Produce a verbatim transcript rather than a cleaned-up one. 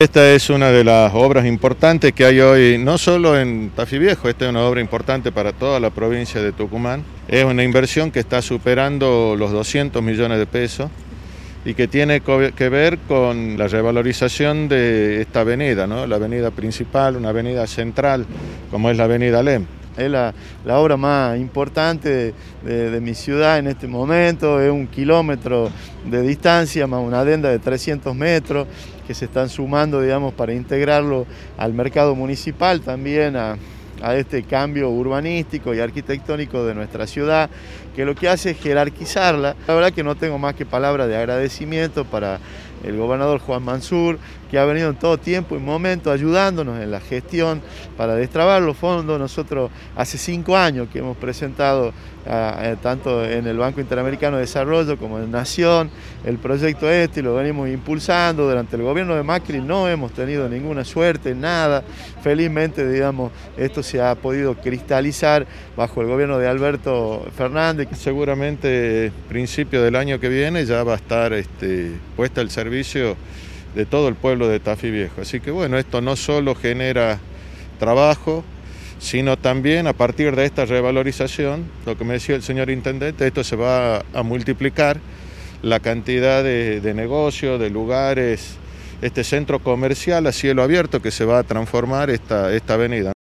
Esta es una de las obras importantes que hay hoy, no solo en Tafí Viejo, esta es una obra importante para toda la provincia de Tucumán. Es una inversión que está superando los doscientos millones de pesos y que tiene que ver con la revalorización de esta avenida, ¿no? La avenida principal, una avenida central, como es la avenida Alem. Es la, la obra más importante de, de, de mi ciudad en este momento, es un kilómetro de distancia más una adenda de trescientos metros que se están sumando, digamos, para integrarlo al mercado municipal, también a, a este cambio urbanístico y arquitectónico de nuestra ciudad, que lo que hace es jerarquizarla. La verdad que no tengo más que palabras de agradecimiento para el gobernador Juan Mansur, que ha venido en todo tiempo y momento ayudándonos en la gestión para destrabar los fondos. Nosotros hace cinco años que hemos presentado eh, tanto en el Banco Interamericano de Desarrollo como en Nación el proyecto este y lo venimos impulsando. Durante el gobierno de Macri no hemos tenido ninguna suerte, nada. Felizmente, digamos, esto se ha podido cristalizar bajo el gobierno de Alberto Fernández. Seguramente principio del año que viene ya va a estar este, puesta el servicio de todo el pueblo de Tafí Viejo. Así que bueno, esto no solo genera trabajo, sino también a partir de esta revalorización, lo que me decía el señor intendente, esto se va a multiplicar la cantidad de, de negocios, de lugares, este centro comercial a cielo abierto que se va a transformar esta, esta avenida.